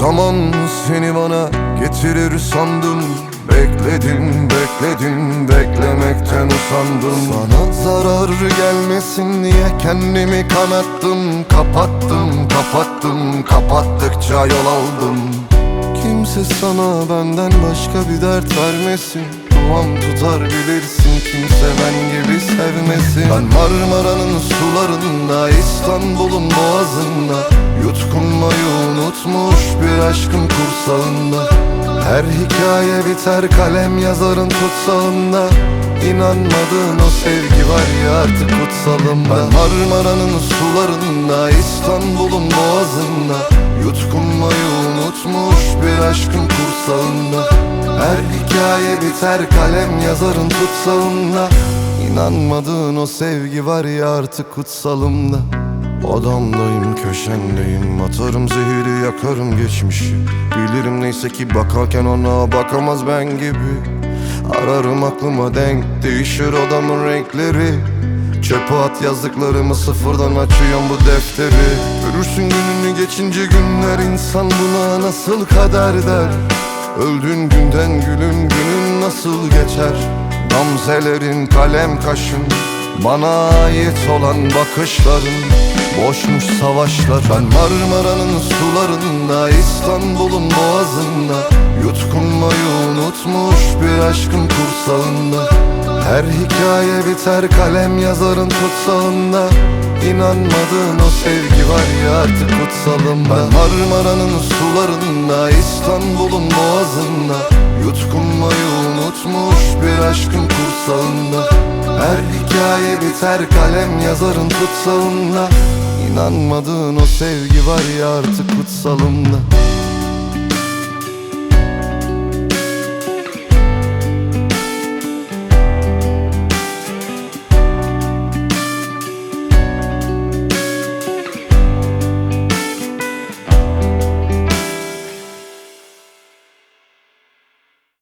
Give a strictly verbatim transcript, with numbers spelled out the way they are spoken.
zaman seni bana getirir sandım. Bekledim, bekledim, beklemekten usandım. Sana zarar gelmesin diye kendimi kanattım. Kapattım, kapattım, kapattıkça yol aldım. Kimse sana benden başka bir dert vermesin. Duam tutar bilirsin, kimse ben gibi sevmesin. Ben Marmara'nın sularında, İstanbul'un boğazında, yutkunmayı unutmuş bir aşkın kursağında. Her hikaye biter kalem yazarın tutsağında. İnanmadığın o sevgi var ya artık kutsalım. Ben Marmara'nın sularında, İstanbul'un boğazında, yutkunmayı unutmuş bir aşkın kursağında. Her hikaye biter kalem yazarın tutsağında. İnanmadığın o sevgi var ya artık kutsalımda. Odamdayım, köşendeyim, atarım zehiri, yakarım geçmişi. Bilirim neyse ki bakarken ona bakamaz ben gibi. Ararım aklıma denk, değişir odamın renkleri. Çöpe at yazdıklarımı, sıfırdan açıyorum bu defteri. Görürsün gününü geçince günler, insan buna nasıl kader der. Öldüğün günden gülüm günün nasıl geçer. Gamzelerin, kalem kaşın, bana ait olan bakışların, boşmuş savaşlar. Ben Marmara'nın sularında, İstanbul'un boğazında, yutkunmayı unutmuş bir aşkın kursağında. Her hikaye biter kalem yazarın tutsağında. İnanmadığın o sevgi var ya artık kutsalım. Ben Marmara'nın sularında, İstanbul'un boğazında, yutkunmayı unutmuş bir aşkın kursağında. Her hikaye biter kalem yazarın tutsağında. İnanmadığın o sevgi var ya artık kutsalımda.